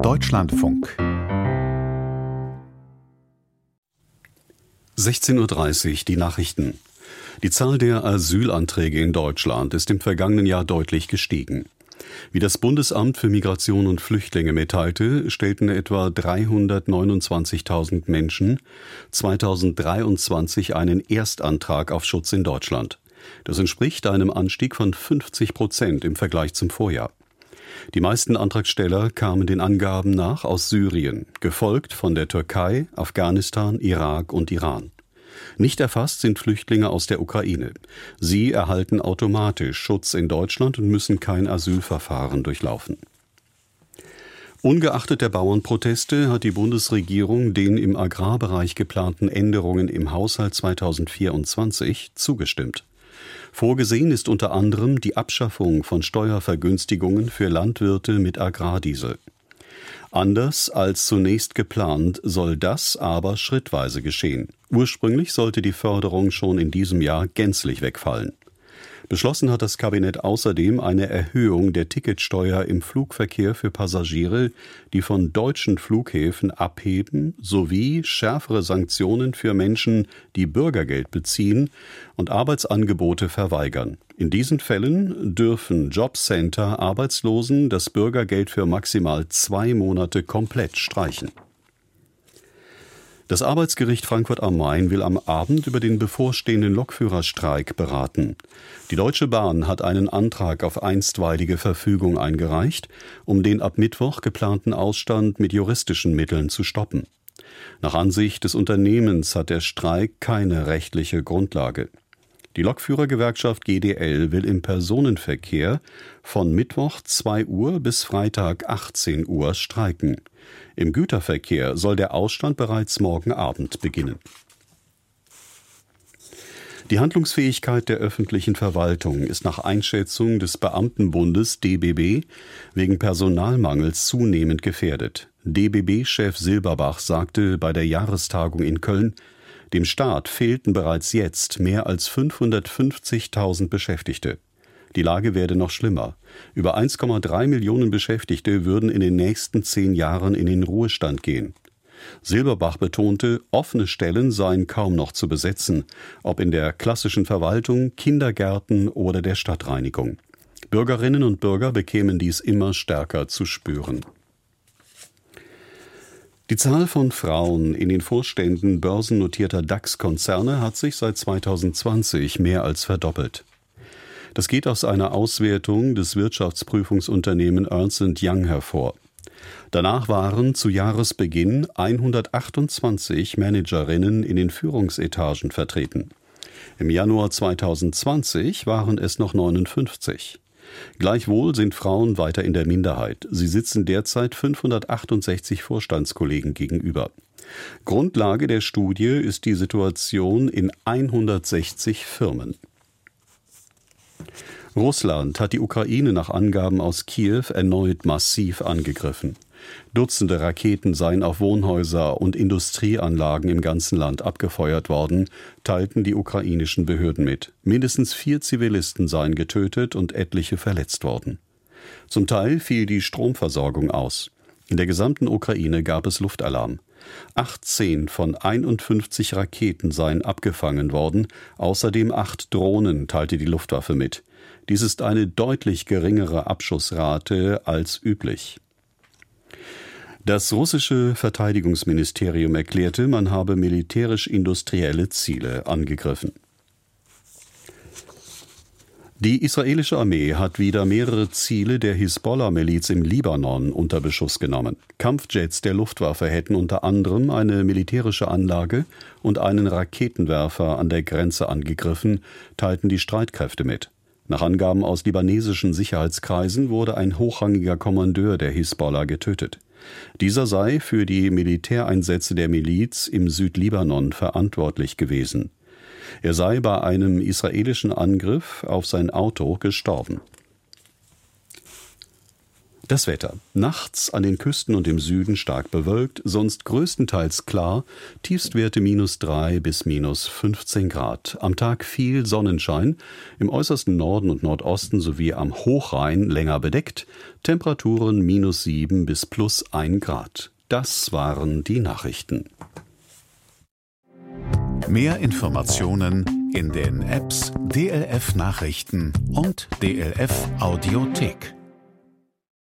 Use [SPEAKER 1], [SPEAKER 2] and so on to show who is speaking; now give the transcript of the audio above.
[SPEAKER 1] Deutschlandfunk 16:30 Uhr, die Nachrichten. Die Zahl der Asylanträge in Deutschland ist im vergangenen Jahr deutlich gestiegen. Wie das Bundesamt für Migration und Flüchtlinge mitteilte, stellten etwa 329.000 Menschen 2023 einen Erstantrag auf Schutz in Deutschland. Das entspricht einem Anstieg von 50% im Vergleich zum Vorjahr. Die meisten Antragsteller kamen den Angaben nach aus Syrien, gefolgt von der Türkei, Afghanistan, Irak und Iran. Nicht erfasst sind Flüchtlinge aus der Ukraine. Sie erhalten automatisch Schutz in Deutschland und müssen kein Asylverfahren durchlaufen. Ungeachtet der Bauernproteste hat die Bundesregierung den im Agrarbereich geplanten Änderungen im Haushalt 2024 zugestimmt. Vorgesehen ist unter anderem die Abschaffung von Steuervergünstigungen für Landwirte mit Agrardiesel. Anders als zunächst geplant soll das aber schrittweise geschehen. Ursprünglich sollte die Förderung schon in diesem Jahr gänzlich wegfallen. Beschlossen hat das Kabinett außerdem eine Erhöhung der Ticketsteuer im Flugverkehr für Passagiere, die von deutschen Flughäfen abheben, sowie schärfere Sanktionen für Menschen, die Bürgergeld beziehen und Arbeitsangebote verweigern. In diesen Fällen dürfen Jobcenter Arbeitslosen das Bürgergeld für maximal 2 Monate komplett streichen. Das Arbeitsgericht Frankfurt am Main will am Abend über den bevorstehenden Lokführerstreik beraten. Die Deutsche Bahn hat einen Antrag auf einstweilige Verfügung eingereicht, um den ab Mittwoch geplanten Ausstand mit juristischen Mitteln zu stoppen. Nach Ansicht des Unternehmens hat der Streik keine rechtliche Grundlage. Die Lokführergewerkschaft GDL will im Personenverkehr von Mittwoch 2 Uhr bis Freitag 18 Uhr streiken. Im Güterverkehr soll der Ausstand bereits morgen Abend beginnen. Die Handlungsfähigkeit der öffentlichen Verwaltung ist nach Einschätzung des Beamtenbundes DBB wegen Personalmangels zunehmend gefährdet. DBB-Chef Silberbach sagte bei der Jahrestagung in Köln, dem Staat fehlten bereits jetzt mehr als 550.000 Beschäftigte. Die Lage werde noch schlimmer. Über 1,3 Millionen Beschäftigte würden in den nächsten 10 Jahren in den Ruhestand gehen. Silberbach betonte, offene Stellen seien kaum noch zu besetzen, ob in der klassischen Verwaltung, Kindergärten oder der Stadtreinigung. Bürgerinnen und Bürger bekämen dies immer stärker zu spüren. Die Zahl von Frauen in den Vorständen börsennotierter DAX-Konzerne hat sich seit 2020 mehr als verdoppelt. Das geht aus einer Auswertung des Wirtschaftsprüfungsunternehmens Ernst & Young hervor. Danach waren zu Jahresbeginn 128 Managerinnen in den Führungsetagen vertreten. Im Januar 2020 waren es noch 59. Gleichwohl sind Frauen weiter in der Minderheit. Sie sitzen derzeit 568 Vorstandskollegen gegenüber. Grundlage der Studie ist die Situation in 160 Firmen. Russland hat die Ukraine nach Angaben aus Kiew erneut massiv angegriffen. Dutzende Raketen seien auf Wohnhäuser und Industrieanlagen im ganzen Land abgefeuert worden, teilten die ukrainischen Behörden mit. Mindestens 4 Zivilisten seien getötet und etliche verletzt worden. Zum Teil fiel die Stromversorgung aus. In der gesamten Ukraine gab es Luftalarm. 18 von 51 Raketen seien abgefangen worden, außerdem 8 Drohnen, teilte die Luftwaffe mit. Dies ist eine deutlich geringere Abschussrate als üblich. Das russische Verteidigungsministerium erklärte, man habe militärisch-industrielle Ziele angegriffen. Die israelische Armee hat wieder mehrere Ziele der Hisbollah-Miliz im Libanon unter Beschuss genommen. Kampfjets der Luftwaffe hätten unter anderem eine militärische Anlage und einen Raketenwerfer an der Grenze angegriffen, teilten die Streitkräfte mit. Nach Angaben aus libanesischen Sicherheitskreisen wurde ein hochrangiger Kommandeur der Hisbollah getötet. Dieser sei für die Militäreinsätze der Miliz im Südlibanon verantwortlich gewesen. Er sei bei einem israelischen Angriff auf sein Auto gestorben. Das Wetter. Nachts an den Küsten und im Süden stark bewölkt, sonst größtenteils klar, Tiefstwerte -3 bis -15 Grad. Am Tag viel Sonnenschein, im äußersten Norden und Nordosten sowie am Hochrhein länger bedeckt, Temperaturen -7 bis +1 Grad. Das waren die Nachrichten.
[SPEAKER 2] Mehr Informationen in den Apps DLF Nachrichten und DLF Audiothek.